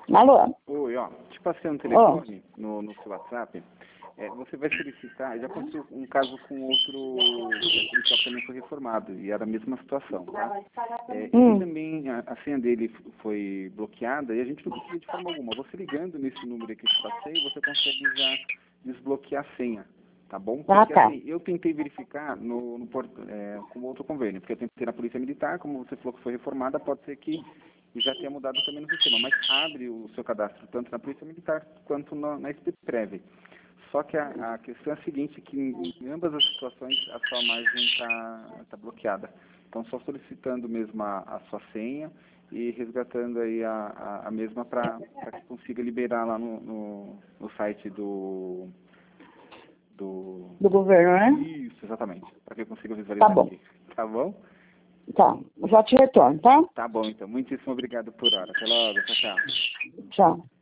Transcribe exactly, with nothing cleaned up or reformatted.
Alô? Oi, ó, te passei um telefone oh. no, no seu WhatsApp. É, você vai solicitar, já aconteceu um caso com outro policial que também foi reformado, e era a mesma situação, tá? É, hum. Ele também, a, a senha dele foi bloqueada e a gente não conseguiu de forma alguma. Você ligando nesse número que eu te passei, você consegue já desbloquear a senha, tá bom? Ah, porque tá. assim, eu tentei verificar no, no é, com outro convênio, porque eu tentei na Polícia Militar, como você falou que foi reformada, pode ser que já tenha mudado também no sistema, mas abre o seu cadastro tanto na Polícia Militar quanto na, na SPPrev. Só que a, a questão é a seguinte, que em, em ambas as situações a sua margem está tá bloqueada. Então, só solicitando mesmo a, a sua senha e resgatando aí a, a, a mesma para que consiga liberar lá no, no, no site do, do... Do governo, né? Isso, exatamente. Para que eu consiga visualizar tá bom. aqui. Tá bom? Tá. Já te retorno, tá? Tá bom, então. Muitíssimo obrigado por hora. Até logo. Tchau, tchau. Tchau.